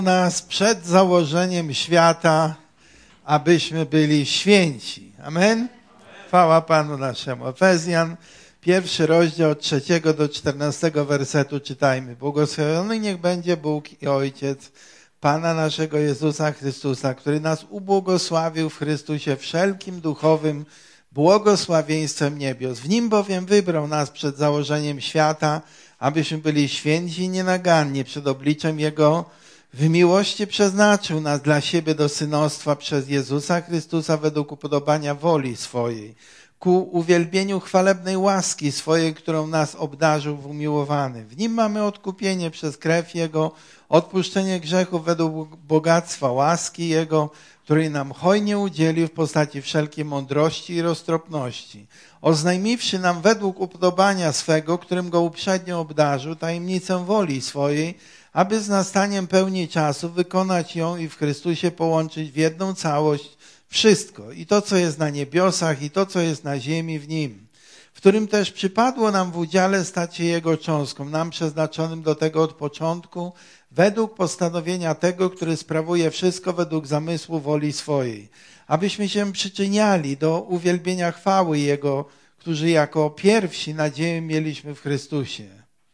nas przed założeniem świata, abyśmy byli święci. Amen? Chwała Panu naszemu. Efezjan, 1 rozdział od 3 do 14 wersetu czytajmy. Błogosławiony niech będzie Bóg i Ojciec Pana naszego Jezusa Chrystusa, który nas ubłogosławił w Chrystusie wszelkim duchowym błogosławieństwem niebios. W Nim bowiem wybrał nas przed założeniem świata, abyśmy byli święci i nienaganni przed obliczem Jego. W miłości przeznaczył nas dla siebie do synostwa przez Jezusa Chrystusa według upodobania woli swojej, ku uwielbieniu chwalebnej łaski swojej, którą nas obdarzył w umiłowany. W Nim mamy odkupienie przez krew Jego, odpuszczenie grzechów według bogactwa łaski Jego, której nam hojnie udzielił w postaci wszelkiej mądrości i roztropności, oznajmiwszy nam według upodobania swego, którym Go uprzednio obdarzył, tajemnicę woli swojej, aby z nastaniem pełni czasu wykonać ją i w Chrystusie połączyć w jedną całość wszystko, i to, co jest na niebiosach, i to, co jest na ziemi w Nim, w którym też przypadło nam w udziale stać się Jego cząstką, nam przeznaczonym do tego od początku, według postanowienia tego, który sprawuje wszystko według zamysłu woli swojej, abyśmy się przyczyniali do uwielbienia chwały Jego, którzy jako pierwsi nadzieję mieliśmy w Chrystusie.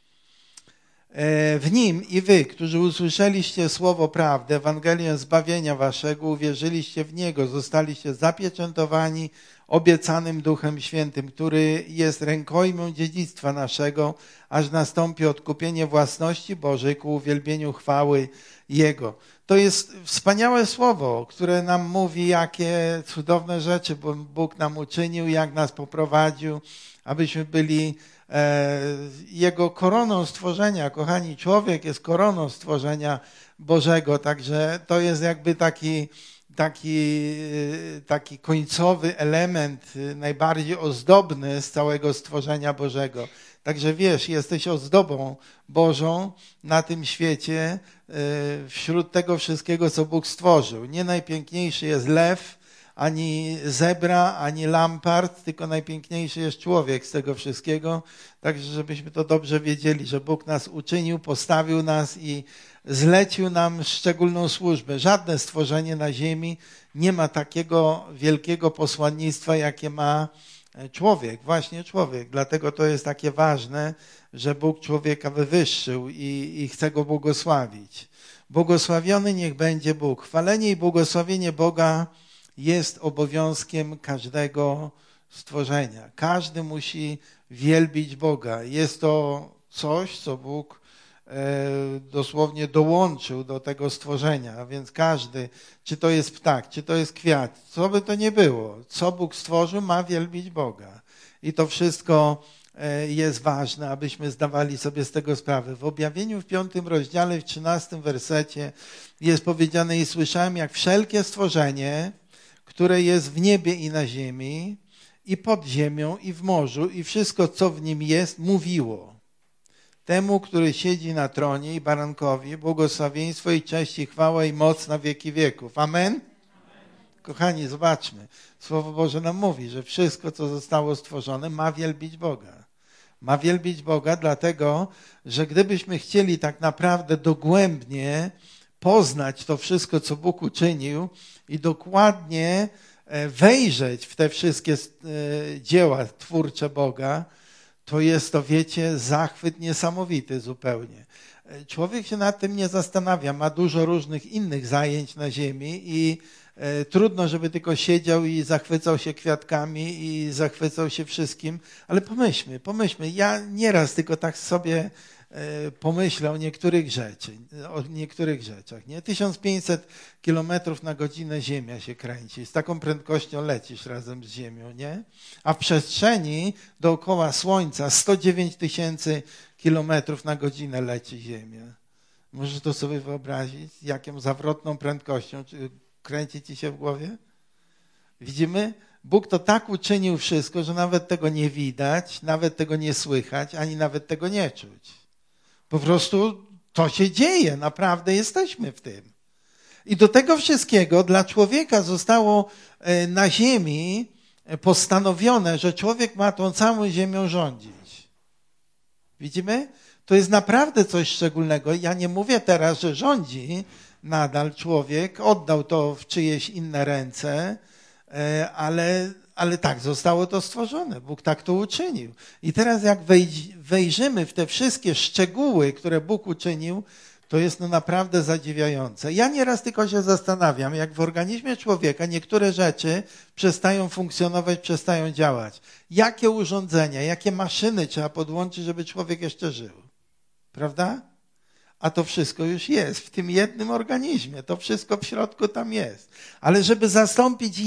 W Nim i wy, którzy usłyszeliście słowo prawdy, Ewangelię zbawienia waszego, uwierzyliście w Niego, zostaliście zapieczętowani obiecanym Duchem Świętym, który jest rękojmią dziedzictwa naszego, aż nastąpi odkupienie własności Bożej ku uwielbieniu chwały Jego. To jest wspaniałe słowo, które nam mówi, jakie cudowne rzeczy Bóg nam uczynił, jak nas poprowadził, abyśmy byli Jego koroną stworzenia. Kochani, człowiek jest koroną stworzenia Bożego, także to jest jakby taki końcowy element, najbardziej ozdobny z całego stworzenia Bożego. Także wiesz, jesteś ozdobą Bożą na tym świecie, wśród tego wszystkiego, co Bóg stworzył. Nie najpiękniejszy jest lew, ani zebra, ani lampart, tylko najpiękniejszy jest człowiek z tego wszystkiego. Także żebyśmy to dobrze wiedzieli, że Bóg nas uczynił, postawił nas i zlecił nam szczególną służbę. Żadne stworzenie na ziemi nie ma takiego wielkiego posłannictwa, jakie ma człowiek, właśnie człowiek. Dlatego to jest takie ważne, że Bóg człowieka wywyższył i chce go błogosławić. Błogosławiony niech będzie Bóg. Chwalenie i błogosławienie Boga jest obowiązkiem każdego stworzenia. Każdy musi wielbić Boga. Jest to coś, co Bóg dosłownie dołączył do tego stworzenia. A więc każdy, czy to jest ptak, czy to jest kwiat, co by to nie było, co Bóg stworzył, ma wielbić Boga. I to wszystko jest ważne, abyśmy zdawali sobie z tego sprawę. W Objawieniu w 5 rozdziale, w 13 wersecie jest powiedziane: i słyszałem, jak wszelkie stworzenie, które jest w niebie i na ziemi, i pod ziemią, i w morzu, i wszystko, co w nim jest, mówiło temu, który siedzi na tronie, i barankowi, błogosławieństwo i cześć, i chwała, i moc na wieki wieków. Amen? Kochani, zobaczmy. Słowo Boże nam mówi, że wszystko, co zostało stworzone, ma wielbić Boga. Ma wielbić Boga, dlatego, że gdybyśmy chcieli tak naprawdę dogłębnie poznać to wszystko, co Bóg uczynił i dokładnie wejrzeć w te wszystkie dzieła twórcze Boga, to jest to, wiecie, zachwyt niesamowity zupełnie. Człowiek się nad tym nie zastanawia, ma dużo różnych innych zajęć na ziemi i trudno, żeby tylko siedział i zachwycał się kwiatkami i zachwycał się wszystkim, ale pomyślmy. Ja nieraz tylko tak sobie pomyślę o niektórych rzeczach. Nie? 1500 kilometrów na godzinę Ziemia się kręci. Z taką prędkością lecisz razem z Ziemią, nie? A w przestrzeni dookoła Słońca 109 000 kilometrów na godzinę leci Ziemia. Możesz to sobie wyobrazić? Jaką zawrotną prędkością kręci ci się w głowie? Widzimy? Bóg to tak uczynił wszystko, że nawet tego nie widać, nawet tego nie słychać, ani nawet tego nie czuć. Po prostu to się dzieje, naprawdę jesteśmy w tym. I do tego wszystkiego dla człowieka zostało na ziemi postanowione, że człowiek ma tą całą ziemią rządzić. Widzimy? To jest naprawdę coś szczególnego. Ja nie mówię teraz, że rządzi nadal człowiek, oddał to w czyjeś inne ręce, ale tak zostało to stworzone. Bóg tak to uczynił. I teraz jak wejrzymy w te wszystkie szczegóły, które Bóg uczynił, to jest no naprawdę zadziwiające. Ja nieraz tylko się zastanawiam, jak w organizmie człowieka niektóre rzeczy przestają funkcjonować, przestają działać. Jakie urządzenia, jakie maszyny trzeba podłączyć, żeby człowiek jeszcze żył. Prawda? A to wszystko już jest w tym jednym organizmie. To wszystko w środku tam jest. Ale żeby zastąpić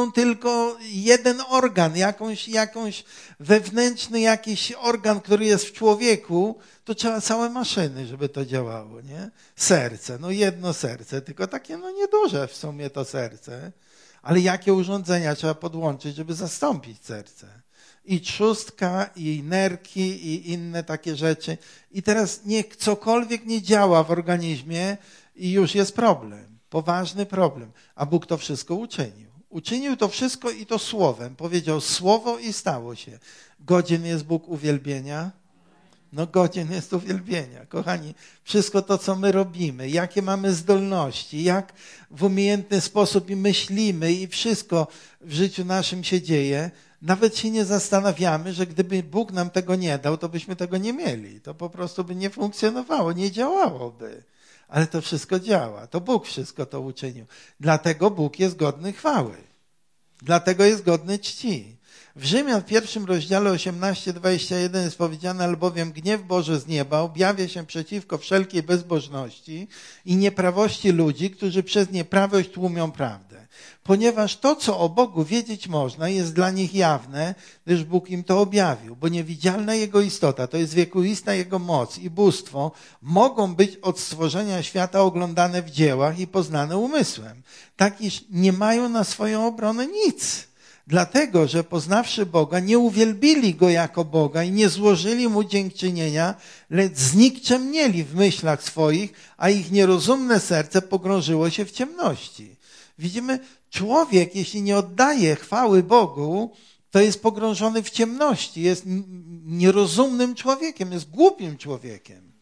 jeden organ, jakąś wewnętrzny jakiś organ, który jest w człowieku, to trzeba całe maszyny, żeby to działało, nie? Serce, no jedno serce, tylko takie no nieduże w sumie to serce. Ale jakie urządzenia trzeba podłączyć, żeby zastąpić serce? I trzustka, i nerki, i inne takie rzeczy. I teraz niech cokolwiek nie działa w organizmie i już jest problem. Poważny problem. A Bóg to wszystko uczynił. Uczynił to wszystko i to słowem. Powiedział słowo i stało się. Godzien jest Bóg uwielbienia? No godzien jest uwielbienia. Kochani, wszystko to, co my robimy, jakie mamy zdolności, jak w umiejętny sposób i myślimy i wszystko w życiu naszym się dzieje, nawet się nie zastanawiamy, że gdyby Bóg nam tego nie dał, to byśmy tego nie mieli. To po prostu by nie funkcjonowało, nie działałoby. Ale to wszystko działa. To Bóg wszystko to uczynił. Dlatego Bóg jest godny chwały. Dlatego jest godny czci. W Rzymian w 1 rozdziale 18:21 jest powiedziane, albowiem gniew Boży z nieba objawia się przeciwko wszelkiej bezbożności i nieprawości ludzi, którzy przez nieprawość tłumią prawdę. Ponieważ to, co o Bogu wiedzieć można, jest dla nich jawne, gdyż Bóg im to objawił. Bo niewidzialna Jego istota, to jest wiekuista Jego moc i bóstwo, mogą być od stworzenia świata oglądane w dziełach i poznane umysłem. Tak iż nie mają na swoją obronę nic. Dlatego, że poznawszy Boga, nie uwielbili Go jako Boga i nie złożyli Mu dziękczynienia, lecz znikczemnieli w myślach swoich, a ich nierozumne serce pogrążyło się w ciemności. Widzimy, człowiek, jeśli nie oddaje chwały Bogu, to jest pogrążony w ciemności, jest nierozumnym człowiekiem, jest głupim człowiekiem.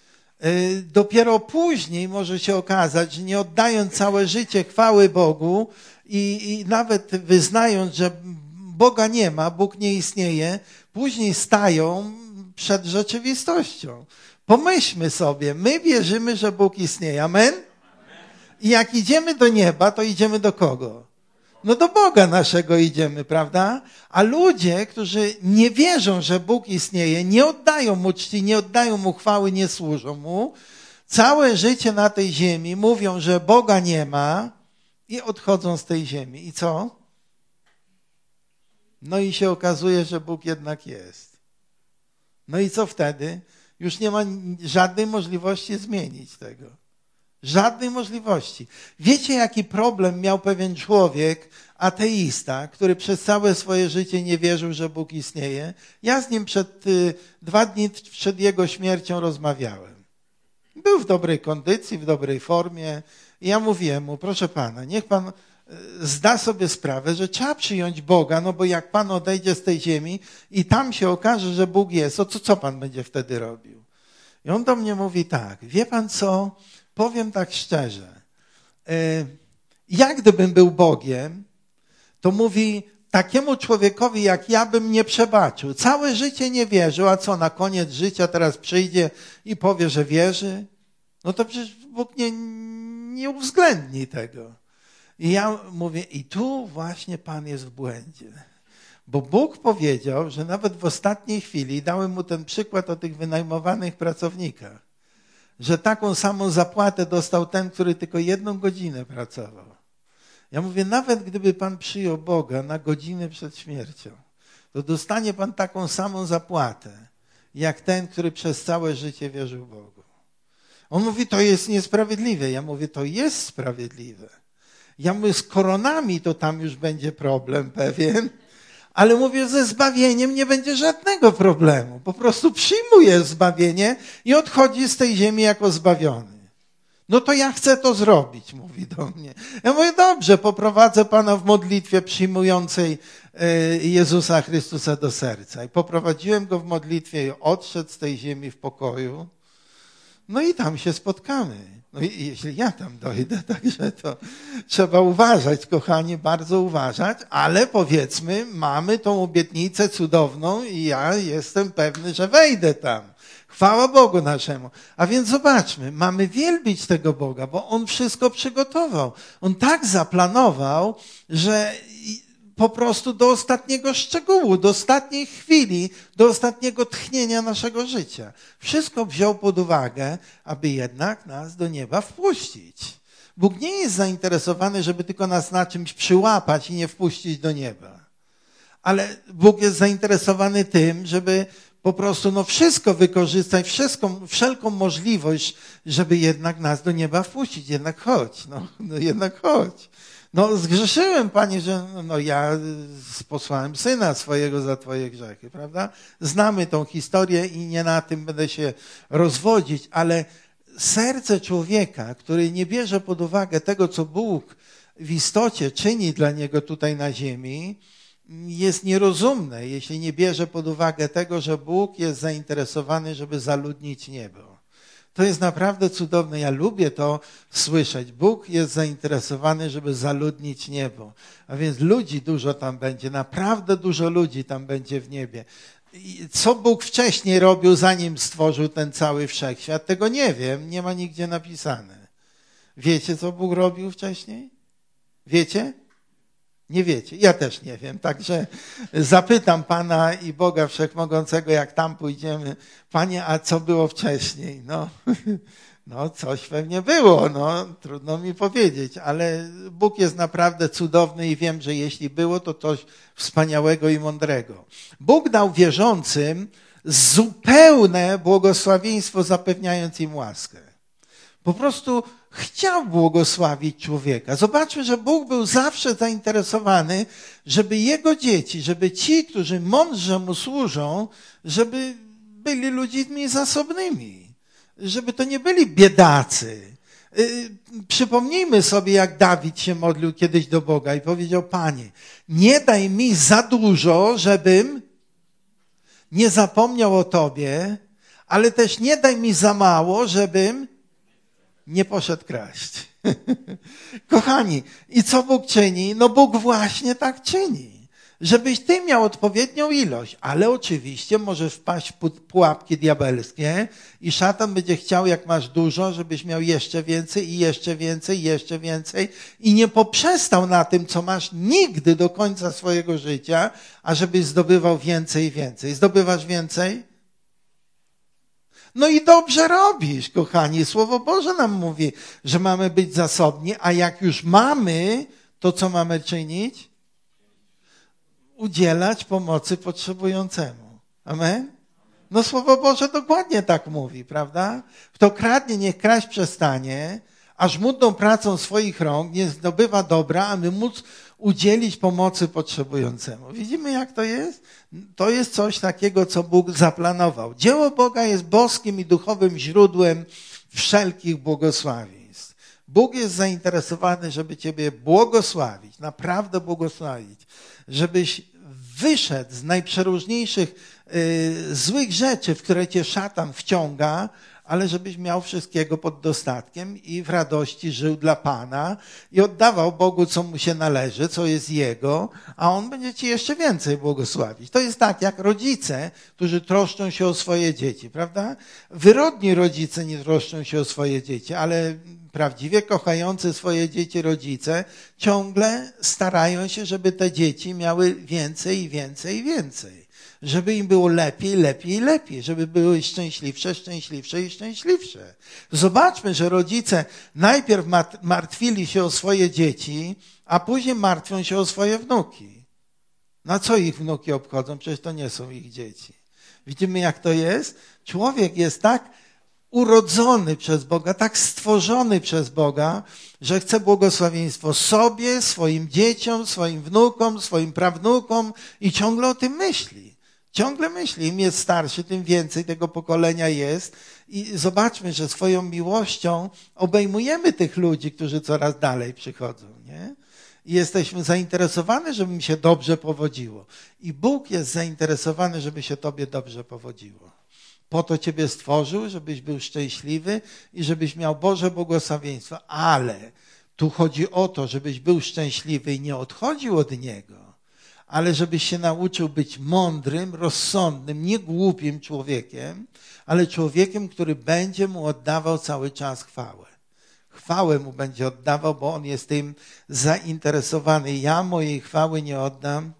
Dopiero później może się okazać, że nie oddając całe życie chwały Bogu i nawet wyznając, że Boga nie ma, Bóg nie istnieje, później stają przed rzeczywistością. Pomyślmy sobie, my wierzymy, że Bóg istnieje. Amen? I jak idziemy do nieba, to idziemy do kogo? No do Boga naszego idziemy, prawda? A ludzie, którzy nie wierzą, że Bóg istnieje, nie oddają Mu czci, nie oddają Mu chwały, nie służą Mu, całe życie na tej ziemi mówią, że Boga nie ma i odchodzą z tej ziemi. I co? No i się okazuje, że Bóg jednak jest. No i co wtedy? Już nie ma żadnej możliwości zmienić tego. Żadnej możliwości. Wiecie, jaki problem miał pewien człowiek, ateista, który przez całe swoje życie nie wierzył, że Bóg istnieje? Ja z nim 2 dni przed jego śmiercią rozmawiałem. Był w dobrej kondycji, w dobrej formie. I ja mówiłem mu, proszę pana, niech pan zda sobie sprawę, że trzeba przyjąć Boga, no bo jak pan odejdzie z tej ziemi i tam się okaże, że Bóg jest, to co pan będzie wtedy robił? I on do mnie mówi tak, wie pan co, powiem tak szczerze, ja gdybym był Bogiem, to mówi, takiemu człowiekowi jak ja bym nie przebaczył. Całe życie nie wierzył, a co, na koniec życia teraz przyjdzie i powie, że wierzy? No to przecież Bóg nie uwzględni tego. I ja mówię, i tu właśnie Pan jest w błędzie. Bo Bóg powiedział, że nawet w ostatniej chwili, dałem mu ten przykład o tych wynajmowanych pracownikach, że taką samą zapłatę dostał ten, który tylko 1 godzinę pracował. Ja mówię, nawet gdyby Pan przyjął Boga na godzinę przed śmiercią, to dostanie Pan taką samą zapłatę, jak ten, który przez całe życie wierzył Bogu. On mówi, to jest niesprawiedliwe. Ja mówię, to jest sprawiedliwe. Ja mówię, z koronami to tam już będzie problem pewien, ale mówię, ze zbawieniem nie będzie żadnego problemu. Po prostu przyjmuje zbawienie i odchodzi z tej ziemi jako zbawiony. No to ja chcę to zrobić, mówi do mnie. Ja mówię, dobrze, poprowadzę Pana w modlitwie przyjmującej Jezusa Chrystusa do serca. I poprowadziłem go w modlitwie i odszedł z tej ziemi w pokoju. No i tam się spotkamy. No i jeśli ja tam dojdę, także to trzeba uważać, kochani, bardzo uważać, ale powiedzmy, mamy tą obietnicę cudowną i ja jestem pewny, że wejdę tam. Chwała Bogu naszemu. A więc zobaczmy, mamy wielbić tego Boga, bo On wszystko przygotował. On tak zaplanował, że po prostu do ostatniego szczegółu, do ostatniej chwili, do ostatniego tchnienia naszego życia. Wszystko wziął pod uwagę, aby jednak nas do nieba wpuścić. Bóg nie jest zainteresowany, żeby tylko nas na czymś przyłapać i nie wpuścić do nieba. Ale Bóg jest zainteresowany tym, żeby po prostu wszystko wykorzystać, wszelką możliwość, żeby jednak nas do nieba wpuścić. Jednak chodź, jednak chodź. Zgrzeszyłem, Panie, że ja posłałem Syna swojego za Twoje grzechy, prawda? Znamy tą historię i nie na tym będę się rozwodzić, ale serce człowieka, który nie bierze pod uwagę tego, co Bóg w istocie czyni dla niego tutaj na ziemi, jest nierozumne, jeśli nie bierze pod uwagę tego, że Bóg jest zainteresowany, żeby zaludnić niebo. To jest naprawdę cudowne. Ja lubię to słyszeć. Bóg jest zainteresowany, żeby zaludnić niebo. A więc ludzi dużo tam będzie. Naprawdę dużo ludzi tam będzie w niebie. I co Bóg wcześniej robił, zanim stworzył ten cały wszechświat? Tego nie wiem. Nie ma nigdzie napisane. Wiecie, co Bóg robił wcześniej? Wiecie? Nie wiecie. Ja też nie wiem. Także zapytam Pana i Boga Wszechmogącego, jak tam pójdziemy. Panie, a co było wcześniej? Coś pewnie było. Trudno mi powiedzieć, ale Bóg jest naprawdę cudowny i wiem, że jeśli było, to coś wspaniałego i mądrego. Bóg dał wierzącym zupełne błogosławieństwo, zapewniając im łaskę. Po prostu chciał błogosławić człowieka. Zobaczmy, że Bóg był zawsze zainteresowany, żeby Jego dzieci, żeby ci, którzy mądrze Mu służą, żeby byli ludźmi zasobnymi. Żeby to nie byli biedacy. Przypomnijmy sobie, jak Dawid się modlił kiedyś do Boga i powiedział: Panie, nie daj mi za dużo, żebym nie zapomniał o Tobie, ale też nie daj mi za mało, żebym nie poszedł kraść. Kochani, i co Bóg czyni? Bóg właśnie tak czyni. Żebyś ty miał odpowiednią ilość, ale oczywiście możesz wpaść w pułapki diabelskie i szatan będzie chciał, jak masz dużo, żebyś miał jeszcze więcej i jeszcze więcej, i jeszcze więcej i nie poprzestał na tym, co masz nigdy do końca swojego życia, a żebyś zdobywał więcej i więcej. Zdobywasz więcej? I dobrze robisz, kochani. Słowo Boże nam mówi, że mamy być zasobni, a jak już mamy, to co mamy czynić? Udzielać pomocy potrzebującemu. Amen? Słowo Boże dokładnie tak mówi, prawda? Kto kradnie, niech kraść przestanie, a żmudną pracą swoich rąk nie zdobywa dobra, aby móc udzielić pomocy potrzebującemu. Widzimy, jak to jest? To jest coś takiego, co Bóg zaplanował. Dzieło Boga jest boskim i duchowym źródłem wszelkich błogosławieństw. Bóg jest zainteresowany, żeby ciebie błogosławić, naprawdę błogosławić, żebyś wyszedł z najprzeróżniejszych złych rzeczy, w które cię szatan wciąga, ale żebyś miał wszystkiego pod dostatkiem i w radości żył dla Pana i oddawał Bogu, co mu się należy, co jest Jego, a On będzie ci jeszcze więcej błogosławić. To jest tak, jak rodzice, którzy troszczą się o swoje dzieci, prawda? Wyrodni rodzice nie troszczą się o swoje dzieci, ale prawdziwie kochający swoje dzieci rodzice ciągle starają się, żeby te dzieci miały więcej i więcej i więcej. Żeby im było lepiej, lepiej i lepiej. Żeby były szczęśliwsze, szczęśliwsze i szczęśliwsze. Zobaczmy, że rodzice najpierw martwili się o swoje dzieci, a później martwią się o swoje wnuki. Na co ich wnuki obchodzą? Przecież to nie są ich dzieci. Widzimy, jak to jest? Człowiek jest tak urodzony przez Boga, tak stworzony przez Boga, że chce błogosławieństwo sobie, swoim dzieciom, swoim wnukom, swoim prawnukom i ciągle o tym myśli. Ciągle myśli, im jest starszy, tym więcej tego pokolenia jest i zobaczmy, że swoją miłością obejmujemy tych ludzi, którzy coraz dalej przychodzą, nie? I jesteśmy zainteresowani, żeby mi się dobrze powodziło. I Bóg jest zainteresowany, żeby się tobie dobrze powodziło. po to Ciebie stworzył, żebyś był szczęśliwy i żebyś miał Boże błogosławieństwo. Ale tu chodzi o to, żebyś był szczęśliwy i nie odchodził od Niego, ale żebyś się nauczył być mądrym, rozsądnym, nie głupim człowiekiem, ale człowiekiem, który będzie Mu oddawał cały czas chwałę. Chwałę Mu będzie oddawał, bo On jest tym zainteresowany. Ja mojej chwały nie oddam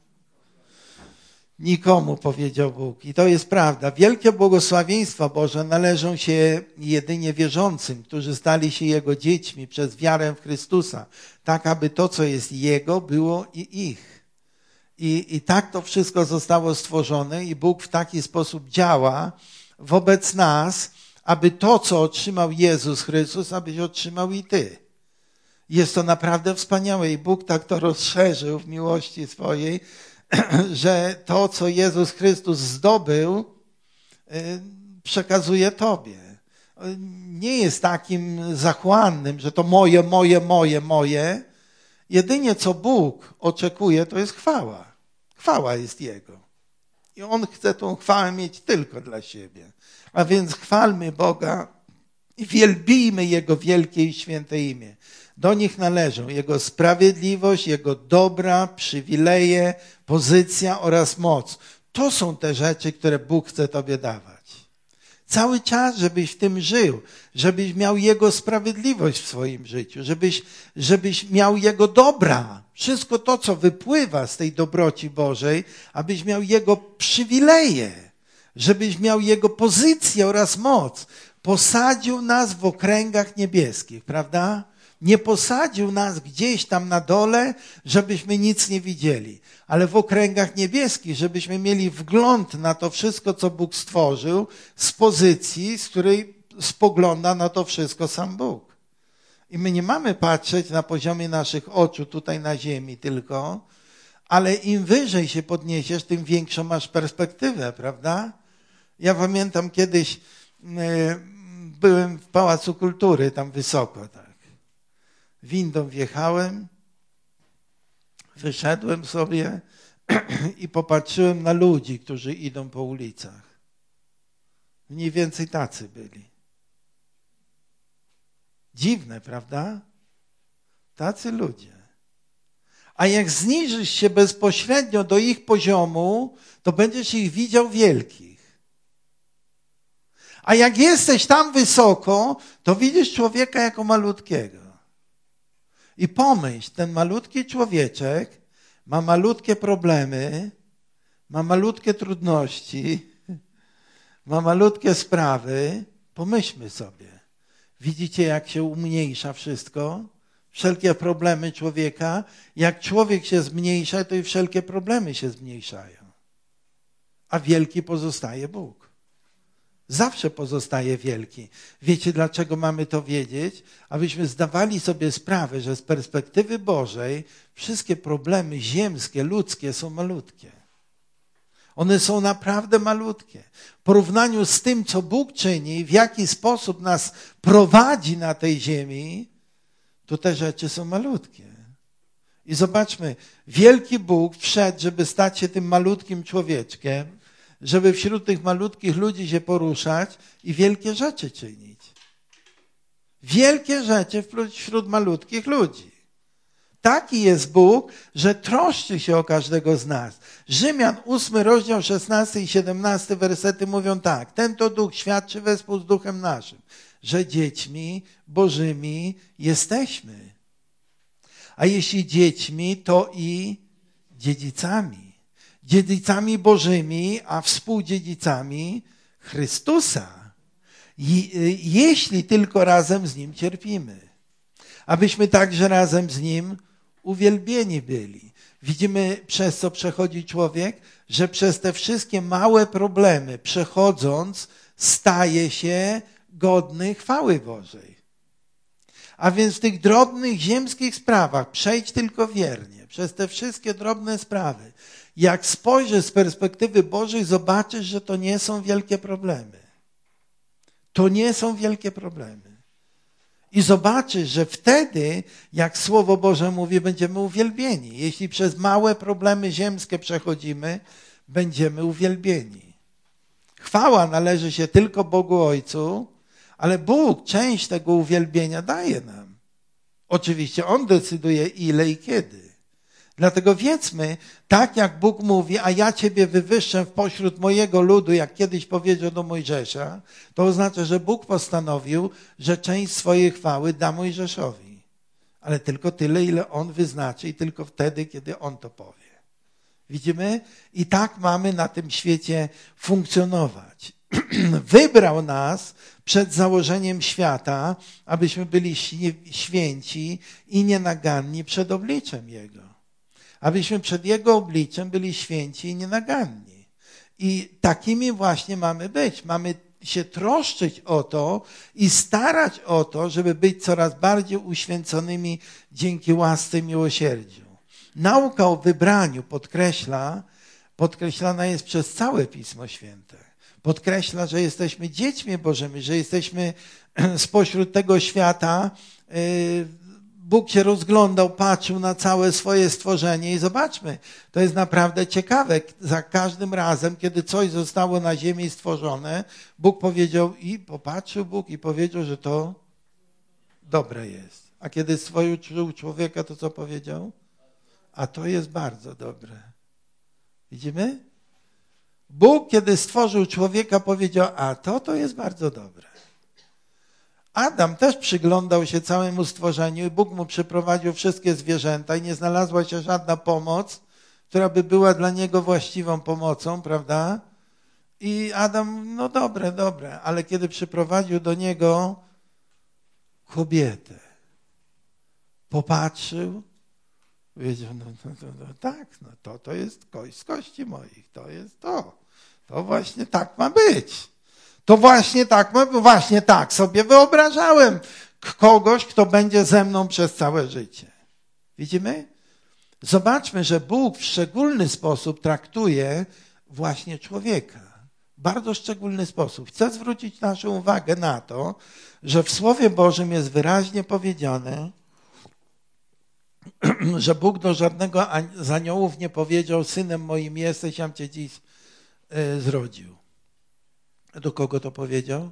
nikomu, powiedział Bóg. I to jest prawda. Wielkie błogosławieństwa Boże należą się jedynie wierzącym, którzy stali się Jego dziećmi przez wiarę w Chrystusa, tak aby to, co jest Jego, było i ich. I tak to wszystko zostało stworzone i Bóg w taki sposób działa wobec nas, aby to, co otrzymał Jezus Chrystus, abyś otrzymał i ty. Jest to naprawdę wspaniałe i Bóg tak to rozszerzył w miłości swojej, że to, co Jezus Chrystus zdobył, przekazuje tobie. Nie jest takim zachłannym, że to moje. Jedynie, co Bóg oczekuje, to jest chwała. Chwała jest Jego. I On chce tą chwałę mieć tylko dla siebie. A więc chwalmy Boga i wielbijmy Jego wielkie i święte imię. Do nich należą Jego sprawiedliwość, Jego dobra, przywileje, pozycja oraz moc. To są te rzeczy, które Bóg chce tobie dawać. Cały czas, żebyś w tym żył, żebyś miał Jego sprawiedliwość w swoim życiu, żebyś miał Jego dobra. Wszystko to, co wypływa z tej dobroci Bożej, abyś miał Jego przywileje, żebyś miał Jego pozycję oraz moc. Posadził nas w okręgach niebieskich, prawda? Nie posadził nas gdzieś tam na dole, żebyśmy nic nie widzieli, ale w okręgach niebieskich, żebyśmy mieli wgląd na to wszystko, co Bóg stworzył, z pozycji, z której spogląda na to wszystko sam Bóg. I my nie mamy patrzeć na poziomie naszych oczu tutaj na ziemi tylko, ale im wyżej się podniesiesz, tym większą masz perspektywę, prawda? Ja pamiętam kiedyś byłem w Pałacu Kultury, tam wysoko, tak. Windą wjechałem, wyszedłem sobie i popatrzyłem na ludzi, którzy idą po ulicach. Mniej więcej tacy byli. Dziwne, prawda? Tacy ludzie. A jak zniżysz się bezpośrednio do ich poziomu, to będziesz ich widział wielkich. A jak jesteś tam wysoko, to widzisz człowieka jako malutkiego. I pomyśl, ten malutki człowieczek ma malutkie problemy, ma malutkie trudności, ma malutkie sprawy. Pomyślmy sobie. Widzicie, jak się umniejsza wszystko? Wszelkie problemy człowieka. Jak człowiek się zmniejsza, to i wszelkie problemy się zmniejszają. A wielki pozostaje Bóg. Zawsze pozostaje wielki. Wiecie, dlaczego mamy to wiedzieć? Abyśmy zdawali sobie sprawę, że z perspektywy Bożej wszystkie problemy ziemskie, ludzkie są malutkie. One są naprawdę malutkie. W porównaniu z tym, co Bóg czyni, w jaki sposób nas prowadzi na tej ziemi, to te rzeczy są malutkie. I zobaczmy, wielki Bóg wszedł, żeby stać się tym malutkim człowieczkiem, żeby wśród tych malutkich ludzi się poruszać i wielkie rzeczy czynić. Wielkie rzeczy wśród malutkich ludzi. Taki jest Bóg, że troszczy się o każdego z nas. Rzymian 8 rozdział 16 i 17 wersety mówią tak. Ten to Duch świadczy wespół z Duchem naszym, że dziećmi Bożymi jesteśmy. A jeśli dziećmi, to i dziedzicami. Dziedzicami Bożymi, a współdziedzicami Chrystusa. Jeśli tylko razem z Nim cierpimy. Abyśmy także razem z Nim uwielbieni byli. Widzimy, przez co przechodzi człowiek, że przez te wszystkie małe problemy przechodząc staje się godny chwały Bożej. A więc w tych drobnych ziemskich sprawach przejdź tylko wiernie przez te wszystkie drobne sprawy. Jak spojrzysz z perspektywy Bożej, zobaczysz, że to nie są wielkie problemy. To nie są wielkie problemy. I zobaczysz, że wtedy, jak Słowo Boże mówi, będziemy uwielbieni. Jeśli przez małe problemy ziemskie przechodzimy, będziemy uwielbieni. Chwała należy się tylko Bogu Ojcu, ale Bóg część tego uwielbienia daje nam. Oczywiście On decyduje ile i kiedy. Dlatego wiedzmy, tak jak Bóg mówi, a ja Ciebie wywyższę pośród mojego ludu, jak kiedyś powiedział do Mojżesza, to oznacza, że Bóg postanowił, że część swojej chwały da Mojżeszowi. Ale tylko tyle, ile On wyznaczy i tylko wtedy, kiedy On to powie. Widzimy? I tak mamy na tym świecie funkcjonować. Wybrał nas przed założeniem świata, abyśmy byli święci i nienaganni przed obliczem Jego. Abyśmy przed Jego obliczem byli święci i nienaganni. I takimi właśnie mamy być. Mamy się troszczyć o to i starać o to, żeby być coraz bardziej uświęconymi dzięki łasce i miłosierdziu. Nauka o wybraniu podkreślana jest przez całe Pismo Święte. Podkreśla, że jesteśmy dziećmi Bożymi, że jesteśmy spośród tego świata. Bóg się rozglądał, patrzył na całe swoje stworzenie i zobaczmy, to jest naprawdę ciekawe. Za każdym razem, kiedy coś zostało na ziemi stworzone, Bóg powiedział i popatrzył Bóg i powiedział, że to dobre jest. A kiedy stworzył człowieka, to co powiedział? A to jest bardzo dobre. Widzimy? Bóg, kiedy stworzył człowieka, powiedział, a to jest bardzo dobre. Adam też przyglądał się całemu stworzeniu i Bóg mu przyprowadził wszystkie zwierzęta i nie znalazła się żadna pomoc, która by była dla niego właściwą pomocą, prawda? I Adam, no dobre, ale kiedy przyprowadził do niego kobietę, popatrzył, powiedział, tak, to jest kość z kości moich, to jest to. To właśnie tak ma być. To właśnie tak sobie wyobrażałem kogoś, kto będzie ze mną przez całe życie. Widzimy? Zobaczmy, że Bóg w szczególny sposób traktuje właśnie człowieka. Bardzo szczególny sposób. Chcę zwrócić naszą uwagę na to, że w Słowie Bożym jest wyraźnie powiedziane, że Bóg do żadnego z aniołów nie powiedział, synem moim jesteś, jam cię dziś zrodził. Do kogo to powiedział?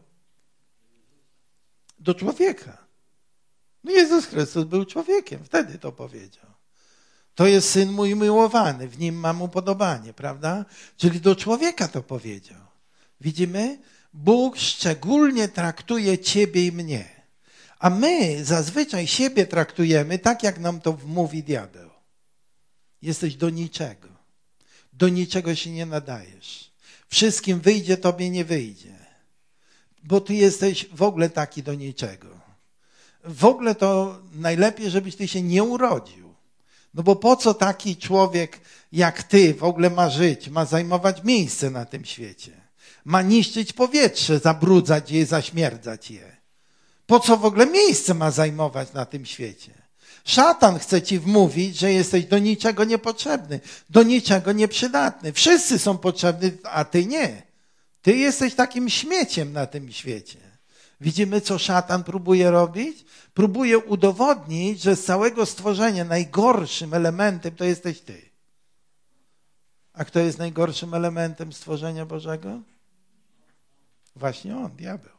Do człowieka. No Jezus Chrystus był człowiekiem, wtedy to powiedział. To jest Syn mój miłowany, w Nim mam upodobanie, prawda? Czyli do człowieka to powiedział. Widzimy? Bóg szczególnie traktuje ciebie i mnie. A my zazwyczaj siebie traktujemy tak, jak nam to mówi diabeł. Jesteś do niczego. Do niczego się nie nadajesz. Wszystkim wyjdzie, tobie nie wyjdzie. Bo ty jesteś w ogóle taki do niczego. W ogóle to najlepiej, żebyś ty się nie urodził. No bo po co taki człowiek jak ty w ogóle ma żyć, ma zajmować miejsce na tym świecie? Ma niszczyć powietrze, zabrudzać je, zaśmierdzać je. Po co w ogóle miejsce ma zajmować na tym świecie? Szatan chce ci wmówić, że jesteś do niczego niepotrzebny, do niczego nieprzydatny. Wszyscy są potrzebni, a ty nie. Ty jesteś takim śmieciem na tym świecie. Widzimy, co szatan próbuje robić? Próbuje udowodnić, że z całego stworzenia najgorszym elementem to jesteś ty. A kto jest najgorszym elementem stworzenia Bożego? Właśnie on, diabeł.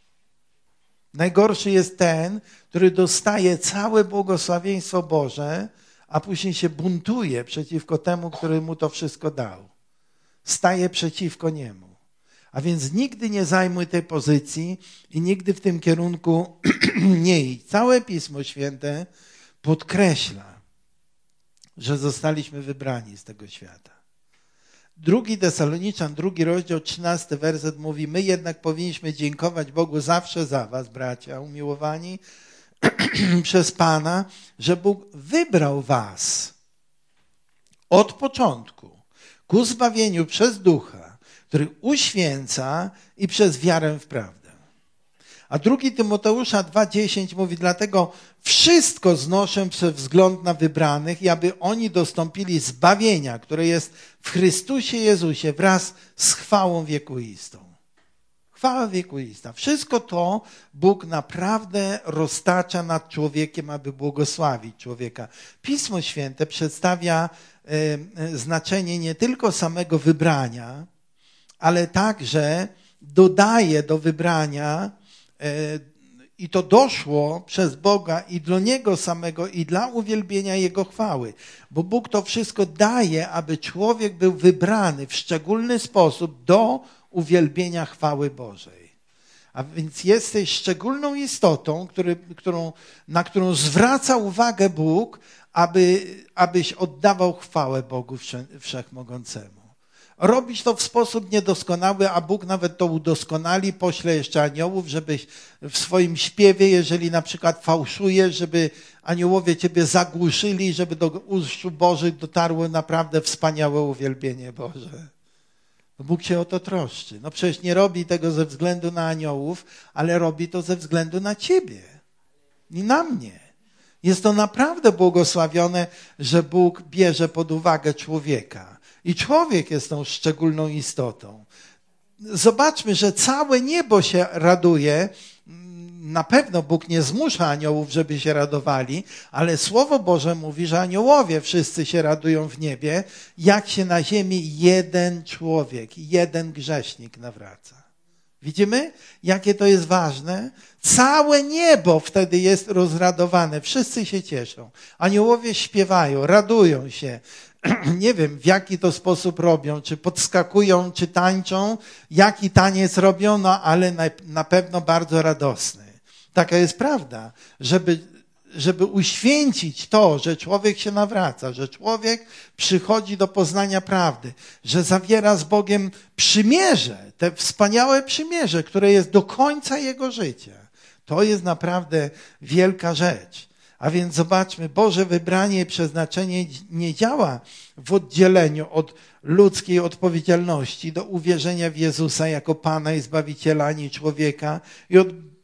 Najgorszy jest ten, który dostaje całe błogosławieństwo Boże, a później się buntuje przeciwko temu, który mu to wszystko dał. Staje przeciwko niemu. A więc nigdy nie zajmuj tej pozycji i nigdy w tym kierunku nie idź. Całe Pismo Święte podkreśla, że zostaliśmy wybrani z tego świata. 2 Tesaloniczan, 2 rozdział, 13 werset mówi, my jednak powinniśmy dziękować Bogu zawsze za was, bracia umiłowani, przez Pana, że Bóg wybrał was od początku ku zbawieniu przez Ducha, który uświęca i przez wiarę w prawdę. A 2 Tymoteusza 2,10 mówi, dlatego wszystko znoszę przez wzgląd na wybranych i aby oni dostąpili zbawienia, które jest w Chrystusie Jezusie wraz z chwałą wiekuistą. Chwała wiekuista. Wszystko to Bóg naprawdę roztacza nad człowiekiem, aby błogosławić człowieka. Pismo Święte przedstawia znaczenie nie tylko samego wybrania, ale także dodaje do wybrania i to doszło przez Boga i dla Niego samego i dla uwielbienia Jego chwały. Bo Bóg to wszystko daje, aby człowiek był wybrany w szczególny sposób do uwielbienia chwały Bożej. A więc jesteś szczególną istotą, na którą zwraca uwagę Bóg, abyś oddawał chwałę Bogu Wszechmogącemu. Robisz to w sposób niedoskonały, a Bóg nawet to udoskonali, pośle jeszcze aniołów, żebyś w swoim śpiewie, jeżeli na przykład fałszujesz, żeby aniołowie ciebie zagłuszyli, żeby do uszu Bożych dotarło naprawdę wspaniałe uwielbienie Boże. Bóg się o to troszczy. No przecież nie robi tego ze względu na aniołów, ale robi to ze względu na ciebie i na mnie. Jest to naprawdę błogosławione, że Bóg bierze pod uwagę człowieka. I człowiek jest tą szczególną istotą. Zobaczmy, że całe niebo się raduje. Na pewno Bóg nie zmusza aniołów, żeby się radowali, ale Słowo Boże mówi, że aniołowie wszyscy się radują w niebie, jak się na ziemi jeden człowiek, jeden grzesznik nawraca. Widzimy, jakie to jest ważne? Całe niebo wtedy jest rozradowane, wszyscy się cieszą. Aniołowie śpiewają, radują się. Nie wiem, w jaki to sposób robią, czy podskakują, czy tańczą, jaki taniec robią, no ale na pewno bardzo radosny. Taka jest prawda, żeby uświęcić to, że człowiek się nawraca, że człowiek przychodzi do poznania prawdy, że zawiera z Bogiem przymierze, te wspaniałe przymierze, które jest do końca jego życia. To jest naprawdę wielka rzecz. A więc zobaczmy, Boże wybranie i przeznaczenie nie działa w oddzieleniu od ludzkiej odpowiedzialności do uwierzenia w Jezusa jako Pana i Zbawiciela, ani człowieka i